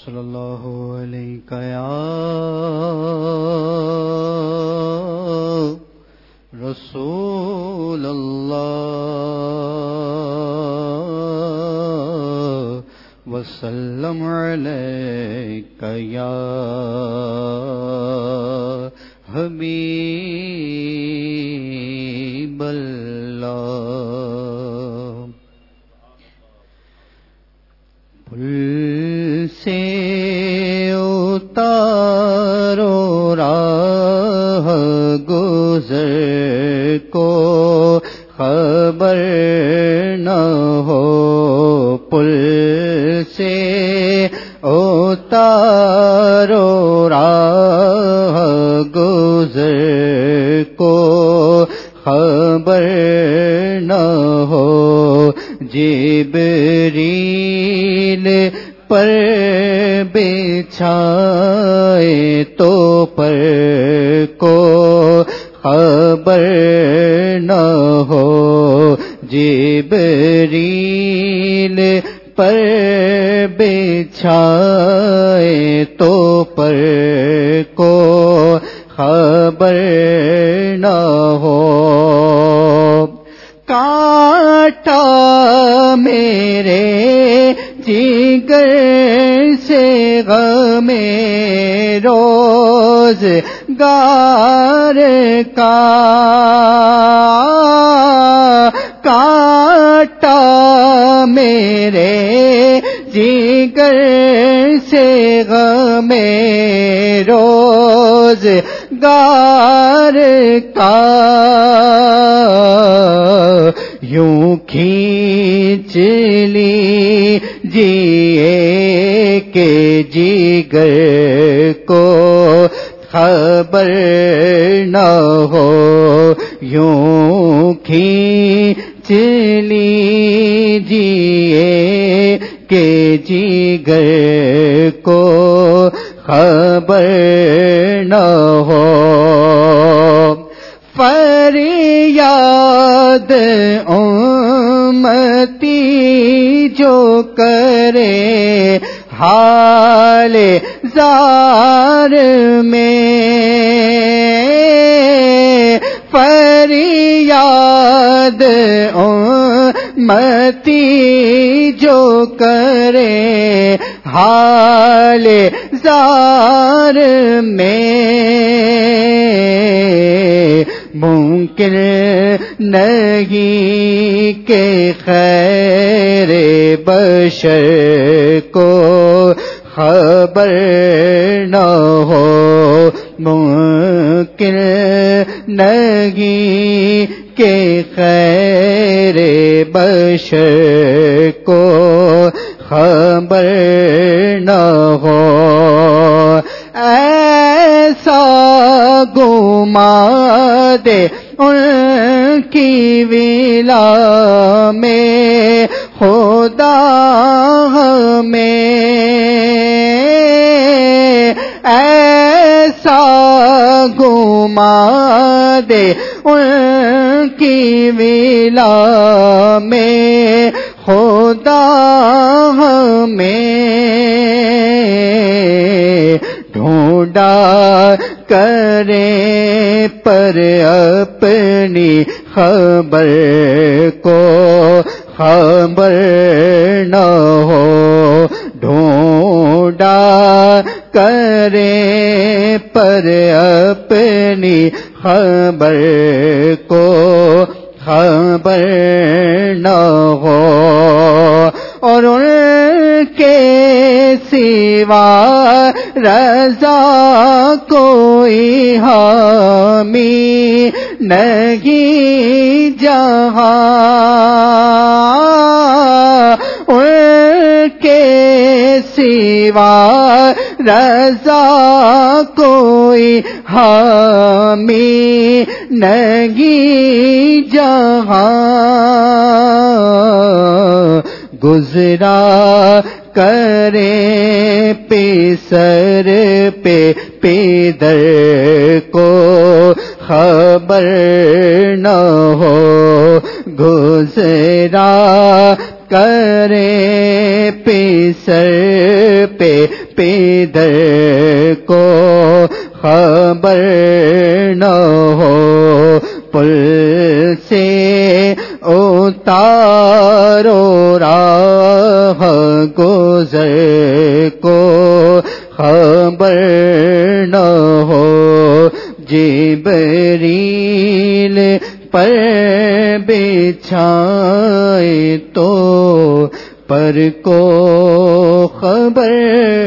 صلی اللہ علیہ یا رسول اللہ وسلم علیک یا حبیب اللہ۔ پل سے اتارو راہ گزر کو خبر نہ ہو، پل سے اتارو راہ گزر کو خبر نہ ہو، جبریل پر بچھائے تو پر کو خبر نہ ہو، جبریل پر بچھائے تو پر کو خبر نہ ہو، کاٹا میرے جگر سے غم روزگار کا، کاٹا میرے جگر سے غم روزگار کا، یوں کھینچ لیجیے کہ جگر کو خبر نہ ہو، یوں کھینچ لیجیے کہ جگر کو خبر نہ ہو، فریاد امتی جو کرے حال زار میں، فریاد امتی جو کرے حال زار میں، ممکن نہیں کہ خیر بشر کو خبر نہ ہو، ممکن نہیں کہ خیر بشر کو خبر نہ ہو، ایسا گما دے ان کی ولا میں خدا ہمیں، ایسا گما دے ان کی ولا میں خدا ہمیں، ڈھونڈا کرے پر اپنی خبر کو خبر نہ ہو، ڈھونڈا کرے پر اپنی خبر کو خبر نہ ہو، اور ان کے سوا رضا کوئی حامی نہیں جہاں، ان کے سوا رضا کوئی حامی نہیں جہاں، گزرا کرے پیسر پہ پیدر کو خبر نہ ہو، گزرا کرے پیسر پہ پیدر کو خبر نہ ہو پل سے اتارو راہ گزر کو خبر نہ ہو جبریل پر بچھائے تو پر کو خبر